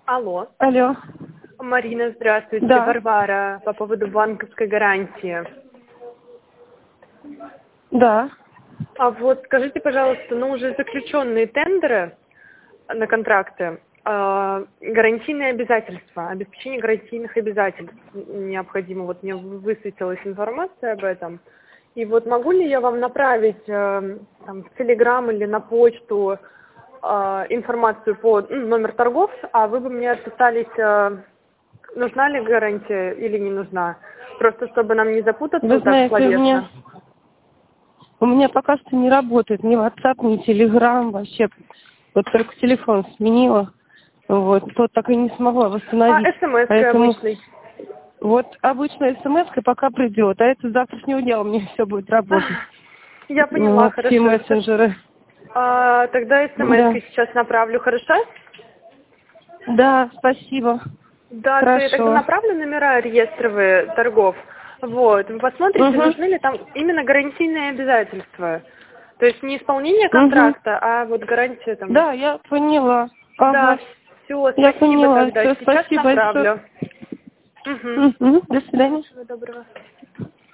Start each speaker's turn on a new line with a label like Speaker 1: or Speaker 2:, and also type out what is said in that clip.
Speaker 1: Алло.
Speaker 2: Алло.
Speaker 1: Марина, здравствуйте.
Speaker 2: Да.
Speaker 1: Варвара, по поводу банковской гарантии.
Speaker 2: Да.
Speaker 1: А вот скажите, пожалуйста, уже заключенные тендеры на контракты, гарантийные обязательства, обеспечение гарантийных обязательств необходимо. Вот мне высветилась информация об этом. И вот могу ли я вам направить в Телеграм или на почту информацию по номер торгов, а вы бы мне отписались, нужна ли гарантия или не нужна? Просто чтобы нам не запутаться
Speaker 2: Вы
Speaker 1: вот так
Speaker 2: знаете,
Speaker 1: словесно.
Speaker 2: у меня пока что не работает ни WhatsApp, ни Telegram вообще. Вот только телефон сменила. Вот. То так и не смогла восстановить.
Speaker 1: СМС-кой
Speaker 2: Поэтому
Speaker 1: обычной.
Speaker 2: вот обычная смс-ка пока придет, а это с завтрашнего дня у меня все будет работать.
Speaker 1: Я поняла,
Speaker 2: Вот, все
Speaker 1: хорошо.
Speaker 2: мессенджеры.
Speaker 1: Тогда
Speaker 2: Да.
Speaker 1: СМС-кой сейчас направлю, хорошо?
Speaker 2: Да, спасибо.
Speaker 1: Да, я тогда
Speaker 2: Хорошо.
Speaker 1: направлю номера реестровые торгов. Вот, вы посмотрите,
Speaker 2: Угу.
Speaker 1: нужны ли там именно гарантийные обязательства. То есть не исполнение
Speaker 2: Угу.
Speaker 1: контракта, а вот гарантия там.
Speaker 2: Да, я поняла.
Speaker 1: Да,
Speaker 2: Ага.
Speaker 1: все,
Speaker 2: Я
Speaker 1: спасибо
Speaker 2: поняла.
Speaker 1: тогда.
Speaker 2: Все,
Speaker 1: Сейчас
Speaker 2: спасибо большое.
Speaker 1: направлю. Угу.
Speaker 2: Угу. До свидания.
Speaker 1: Всего доброго.